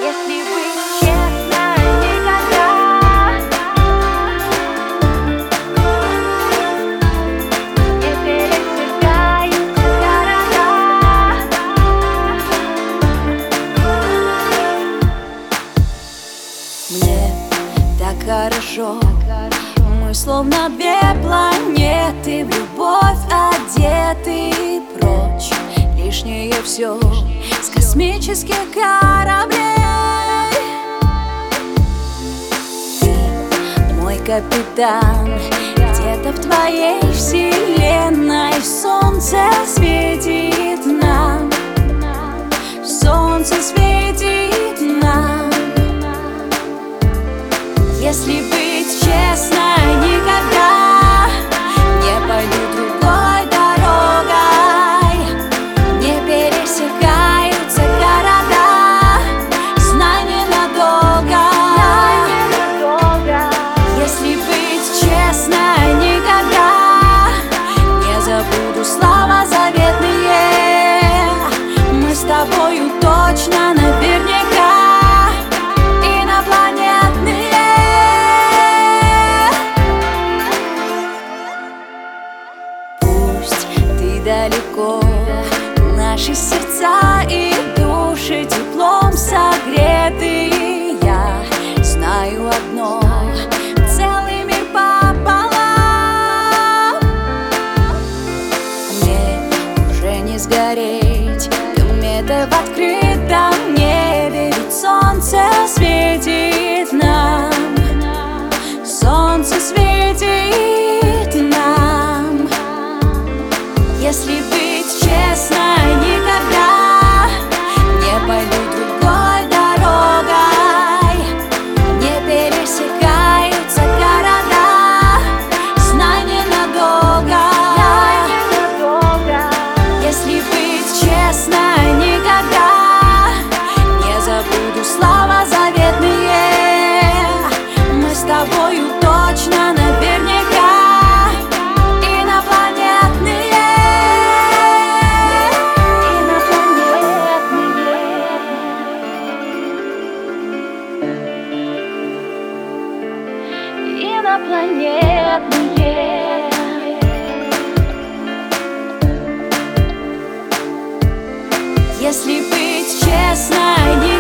Если быть честной, никогда не пересекаются города. Мне так хорошо, мы словно две планеты, в любовь одеты, прочь лишнее все с космических кораблей. Ты мой капитан, где-то в твоей вселенной солнце светит нам, солнце светит нам. Если быть честной, никогда не пойду другой дорогой, не пересекаются города, знай ненадолго. Если быть честной, никогда не забуду слова заветные, мы с тобою точно наверняка инопланетные. Далеко наши сердца и души теплом согреты. Я знаю одно: целый мир пополам. Мне уже не сгореть кометой в открытом небе, ведь солнце светит нам, солнце светит нам. Если быть честной, никогда не пойду другой дорогой, не пересекаются города, знай ненадолго. Если быть честной, никогда не забуду слова заветные, мы с тобою точно наверняка инопланетные. Инопланетные. Если быть честной,